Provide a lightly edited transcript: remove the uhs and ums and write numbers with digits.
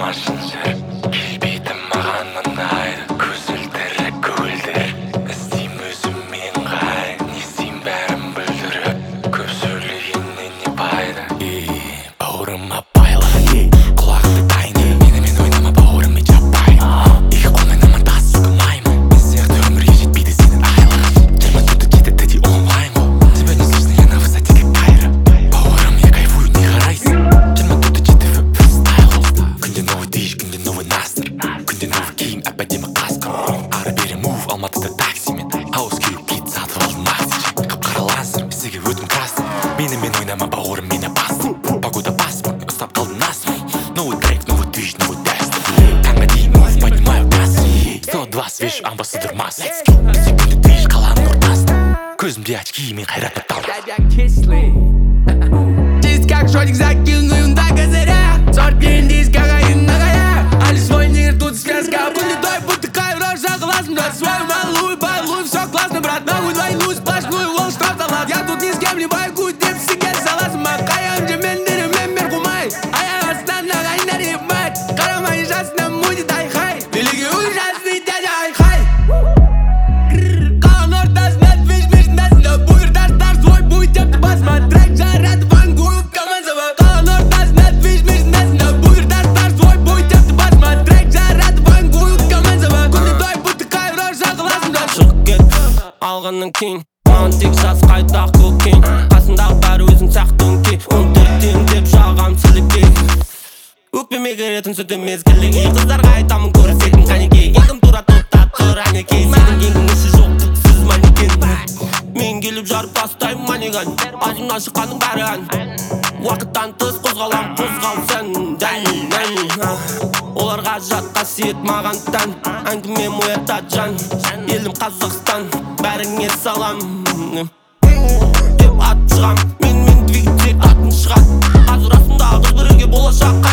машын жүр келбейді маған мұнайды көзілдірі көгілдір іздейм өзіммен ғай не істейм бәрін бүлдіріп көп сөйлегеннен не пайда бауырыма байла құлақты дайын менімен ойнама бауырыммен жаппай екі қолмен амандасып қылмаймын мен сияқты өмірге жетпейді сенің айлығың 24/7 тіде онлайн ғой тебя не слышно я на высоте как тайра бауырым я кайфую не қарайсың 24/7 фристайл күнде новый движ күнде новый настыр күнде новый киім әп-әдемі қасқыр ары-бері мув алматыда таксимен ауыз күйіп кит сатып алдым максичек қап-қара лазер бізге өтім красный менімен ойнама бауырым мені басты погода баспын ұстап қалдым насмын новый трек новый движ новый дәстүр таңға дейін мув поднимаю газ 102 свеж амбассадор масс секунды движ қаланың ортасында көзімде очки мен қайрат Чист как шотик закинуем до козыря 40 здесь кокаин на горе Али свой мир, тут связка Вылетай, будто кайрож, согласен Да свой малуй, балуй, все классно, брат Нахуй двойную сплошную, вол штраф салат Я тут ни с кем не байгу, деп сиге саласың Макаям же мендерімен мен қумай Аяқ астынан ағайындар ебмай Қарамай жасына мудит айқай Билігі ужасный дядя айқай Қалан ортасында движ межіндасында Бұйыр таштар свой буй депті басма Трек жарады ван гуып командзава Қалан ортасында движ межіндасында Бұйыр таштар свой буй депті басма Трек жарады ван гуып командзава Күнде той бұтты кайрож сақыласында Шығып кет алғаннан кейін маған тек жас қайдақ көкейін қасындағы бәрі өзің сияқты өңкей 14-тен деп жағам сілекей өкпеме керетін сүті мезгіліге қыздарға айтамын көрсетім қанекей егім тура тұтта тұр әнекей сенің еңгің ісі жоқ түпсіз манекен мен келіп жарып тастаймын манеган азымнан шыққаның бәрі ән уақыттан тыс қозғалам қозғал сән оларға жат қасиет маған тән әңгімем оятады жан елім Қазақстан бәріңе салам деп ат шығам мен двигатель атын шығат қазір расында қыз бірге болашақ